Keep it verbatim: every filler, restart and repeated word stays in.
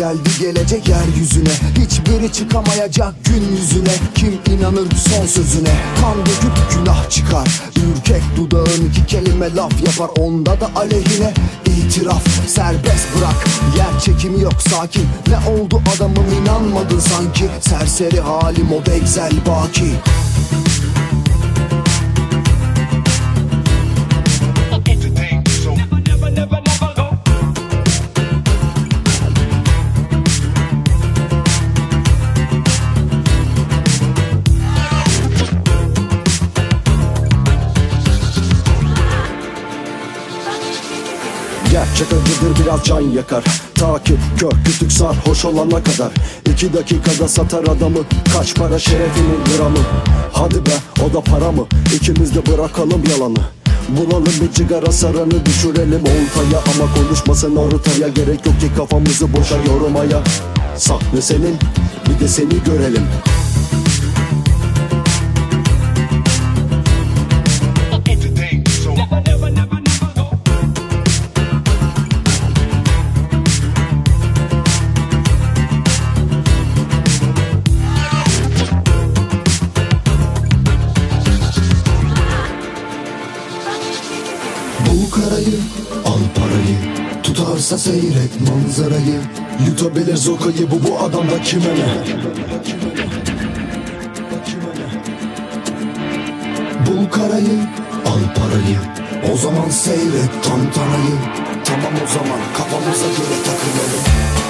geldi gelecek yeryüzüne. Hiçbiri çıkamayacak gün yüzüne. Kim inanır son sözüne? Kan döküp günah çıkar. Ürkek dudağın iki kelime laf yapar, onda da aleyhine itiraf. Serbest bırak, yer çekimi yok, sakin. Ne oldu adamım, inanmadın sanki. Serseri halim o da egzel baki. Gerçek acıdır, biraz can yakar. Takip kör kütük sarhoş olana kadar. İki dakikada satar adamı. Kaç para şerefinin gramı? Hadi be, o da para mı? İkimiz de bırakalım yalanı. Bulalım bir cigara, sarını düşürelim oltaya. Ama konuşmasın ortaya, gerek yok ki kafamızı boşa yormaya. Sahne senin, bir de seni görelim. Bul karayı, al parayı, tutarsa seyret manzarayı. Yutabilir zokayı, bu bu adamda kime ne? Bul karayı, al parayı, o zaman seyret tantanayı. Tamam o zaman kafamıza göre takılalım.